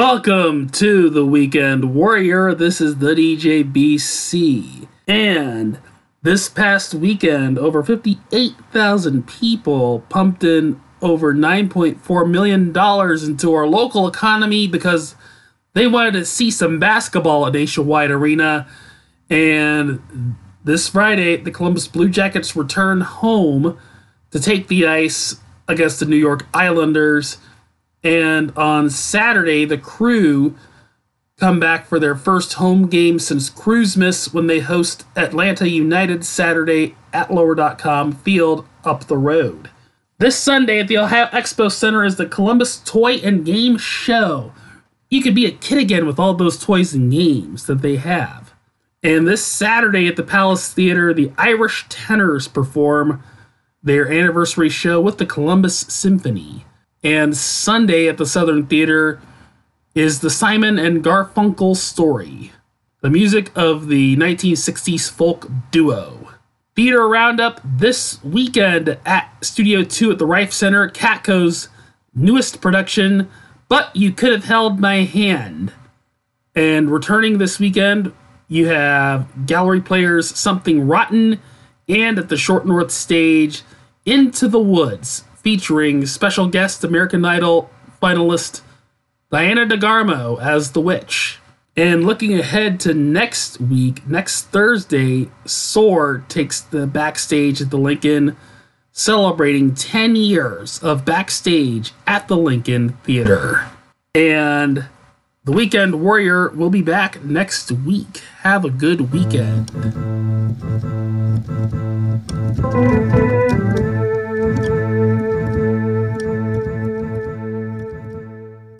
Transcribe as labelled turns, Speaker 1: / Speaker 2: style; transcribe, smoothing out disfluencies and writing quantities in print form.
Speaker 1: Welcome to the Weekend Warrior. This is the DJ BC. And this past weekend, over 58,000 people pumped in over $9.4 million into our local economy because they wanted to see some basketball at Nationwide Arena. And this Friday, the Columbus Blue Jackets return home to take the ice against the New York Islanders. And on Saturday, the Crew come back for their first home game since Cruismas when they host Atlanta United Saturday at Lower.com Field up the road. This Sunday at the Ohio Expo Center is the Columbus Toy and Game Show. You could be a kid again with all those toys and games that they have. And this Saturday at the Palace Theater, the Irish Tenors perform their anniversary show with the Columbus Symphony. And Sunday at the Southern Theater is the Simon and Garfunkel Story, the music of the 1960s folk duo. Theater Roundup this weekend at Studio 2 at the Rife Center, Catco's newest production, But You Could Have Held My Hand. And returning this weekend, you have Gallery Players' Something Rotten, and at the Short North Stage, Into the Woods, featuring special guest American Idol finalist Diana DeGarmo as the witch. And looking ahead to next week, next Thursday, SOAR takes the backstage at the Lincoln, celebrating 10 years of backstage at the Lincoln Theater. And the Weekend Warrior will be back next week. Have a good weekend.